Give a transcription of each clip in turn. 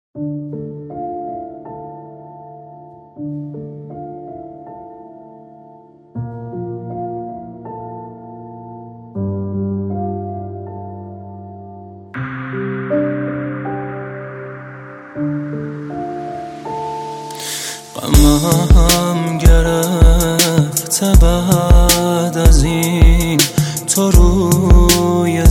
غمم گرفته بعد از این تو روی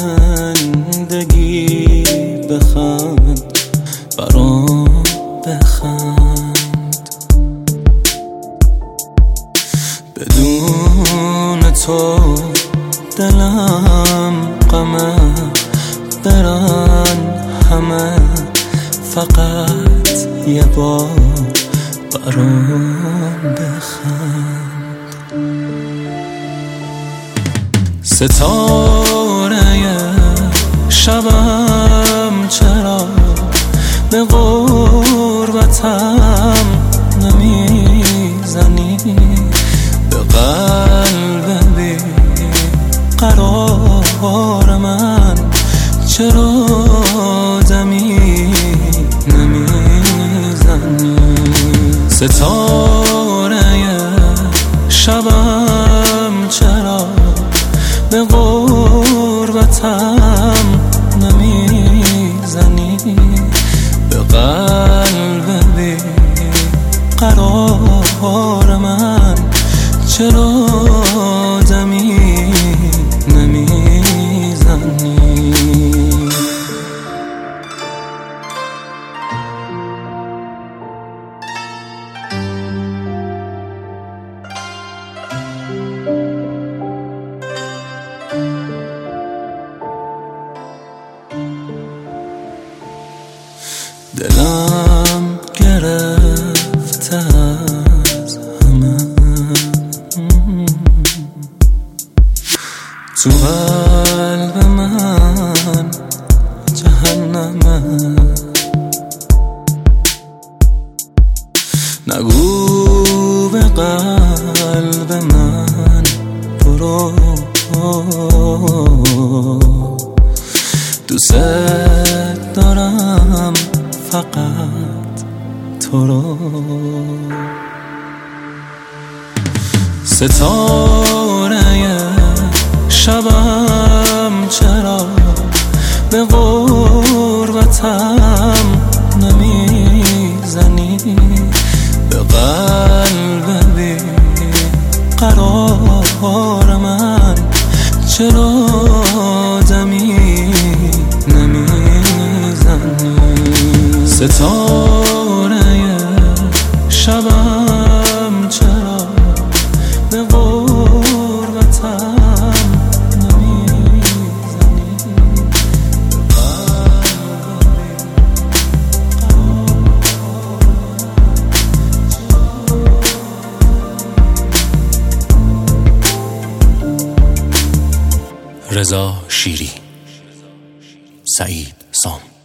زندگی بخند، برام بخند. بدون تو دلم غمه، برن همه فقط یه بار برام بخند. ستاره شبم چرا به غربتم نمیزنی؟ به قلب بی قرار من چرا دمی نمیزنی؟ ستاره شبم چرا به غربتم نمیزنی؟ به قلب بی قرار من چرا دمی نمیزنی؟ دلم گرفته از همه، تو قلب من جهنمه. نگو به قلب من برو، دوست دارم فقط تو رو. ستاره شبم چرا به غربتم نمیزنی؟ به قلب بی قرار من چرا دمی نمیزنی؟ ستاره شبم چرا به غربتم نمیزنی؟ رضا شیری، سعید سام.